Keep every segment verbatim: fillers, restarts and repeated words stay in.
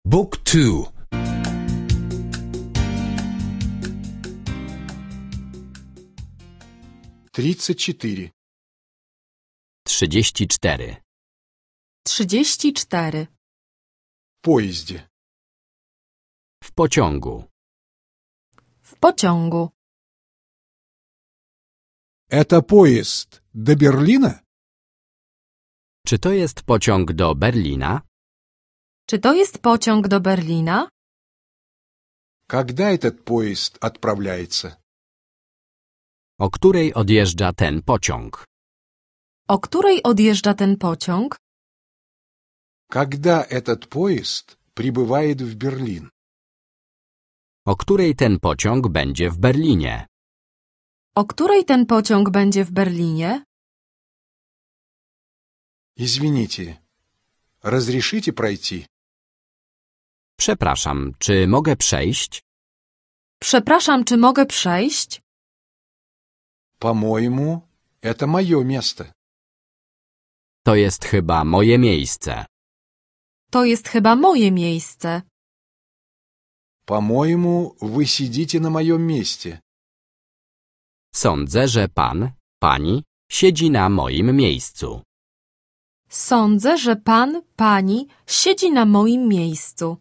Book two. Тридцать четыре. Trzydzieści cztery. Trzydzieści cztery. В поезде. W pociągu. W pociągu. Это поезд до Берлина? Czy to jest pociąg do Berlina? Czy to jest pociąg do Berlina? Когда этот поезд отправляется? O której odjeżdża ten pociąg? O której odjeżdża ten pociąg? Когда этот поезд прибывает в Берлин? O której ten pociąg będzie w Berlinie? O której ten pociąg będzie w Berlinie? Извините, разрешите пройти? Przepraszam, czy mogę przejść? Przepraszam, czy mogę przejść? По-моему, это мое место. To jest chyba moje miejsce. To jest chyba moje miejsce. По-моему, вы сидите на моем месте. Sądzę, że pan, pani siedzi na moim miejscu. Sądzę, że pan, pani siedzi na moim miejscu.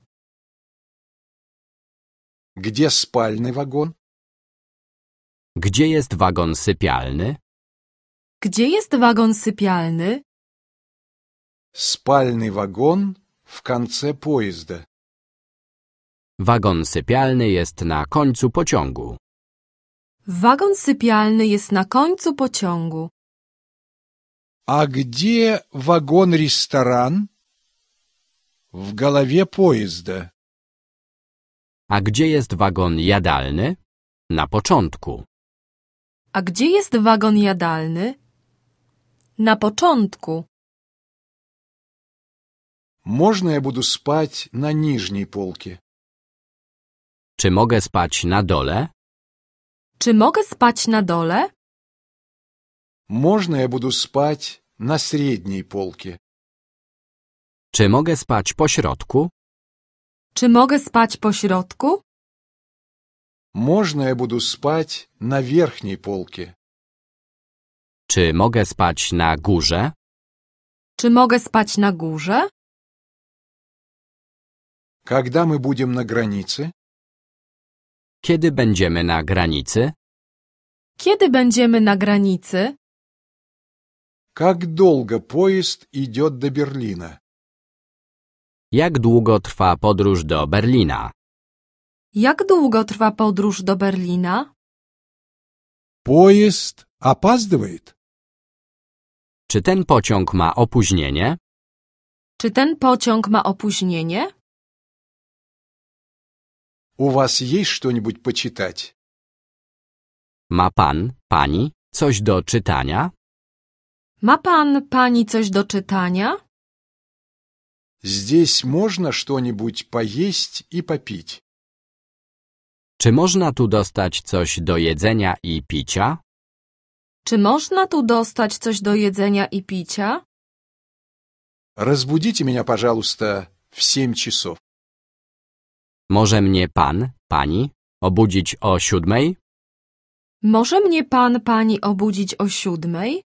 Где спальный вагон? Gdzie jest wagon sypialny? Gdzie jest wagon sypialny? Спальный вагон в конце поезда. Wagon sypialny jest na końcu pociągu. Wagon sypialny jest na końcu pociągu. А где вагон-ресторан? В голове поезда. A gdzie jest wagon jadalny? Na początku. A gdzie jest wagon jadalny? Na początku. Можно я буду спать на нижней полке? Czy mogę spać na dole? Czy mogę spać na dole? Можно я буду спать на средней полке? Czy mogę spać po środku? Czy mogę spać po środku? Можно я буду спать на верхней полке? Czy mogę spać na górze? Czy mogę spać na górze? Когда мы будем на границе? Kiedy będziemy na granicy? Kiedy będziemy na granicy? Как долго поезд идет до Берлина? Jak długo trwa podróż do Berlina? Jak długo trwa podróż do Berlina? Поезд опаздывает? Czy ten pociąg ma opóźnienie? Czy ten pociąg ma opóźnienie? У вас есть что-нибудь почитать? Ma pan, pani coś do czytania? Ma pan, pani coś do czytania? Здесь можно что-нибудь поесть и попить? Czy można tu dostać coś do jedzenia i picia? Czy można tu dostać coś do jedzenia i picia? Разбудите меня, пожалуйста, в семь часов. Może mnie pan, pani obudzić o siódmej? Może mnie pan, pani obudzić o siódmej?